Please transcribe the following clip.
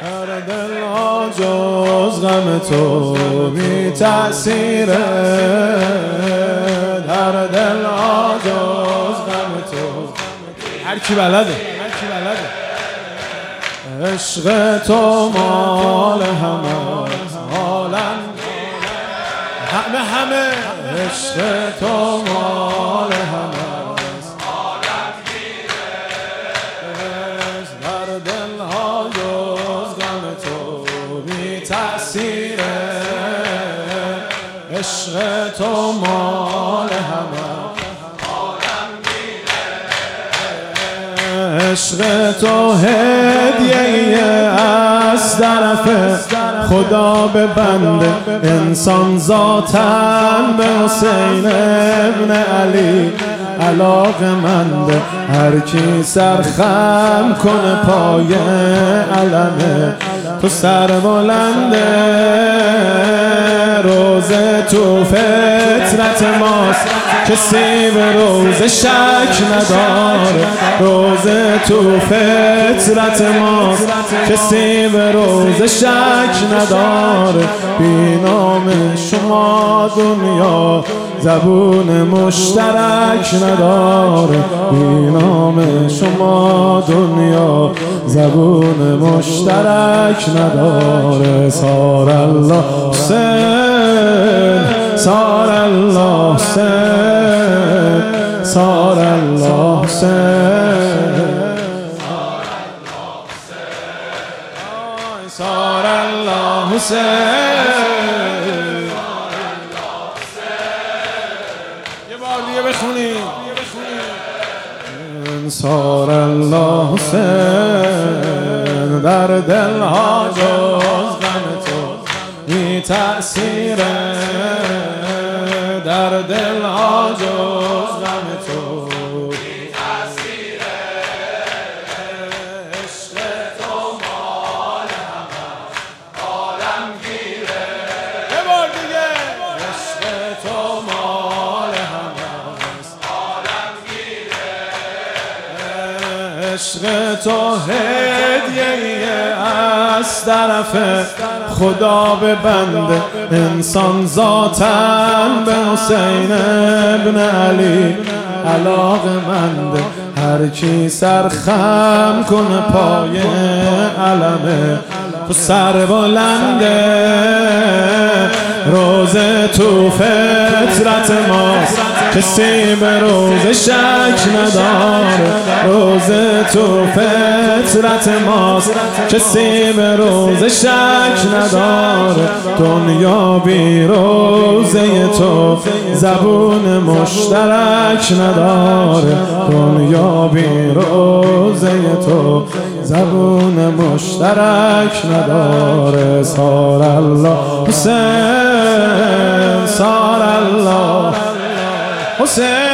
در دل ها جز غم تو بی تأثیره، در دل ها جز غم تو. هر کی بلده عشق تو مال همه عالم، همه عشق تو مال همه عالم گیره، در دل ها جز غم تو بی تأثیره، عشق تو مال همه عالم گیره، عشق تو هدیه از طرف خدا به بنده، انسان ذاتن به حسین ابن علی علاقه‌منده، هر کی سرخم کنه پای علمه تو سر بلنده، روزه تو فطرت ماست کسی به روزه شک نداره، روزه تو فطرت ماست کسی به روزه شک نداره، بی نام شما دنیا زبون مشترک نداره، بی نام شما دنیا زبون مشترک نداره. سار الله حسین، سار الله حسین، سار الله حسین، سار الله حسین. یه بار دیگه بخونیم. سار الله حسین، در دل ها جز غم تو بی تأثیره، در دل ها جز غم تو بی تأثیره، عشق تو مال همه عالم گیره. یه بار دیگه عشق تو مال همه عالم گیره، عشق تو هدیه از طرف خدا به بنده، انسان ذاتن به حسین ابن علی علاقه‌منده، هر کی سرخم کنه پای علمه تو سر بلنده، روزه تو فطرت ماست کسی به روزه شک نداره، روزه تو فطرت ماست کسی به روزه شک نداره، دنیا بی روزه تو زبون مشترک نداره، دنیا بی روزه تو زبون مشترک نداره. سار الله حسین، سار الله حسین.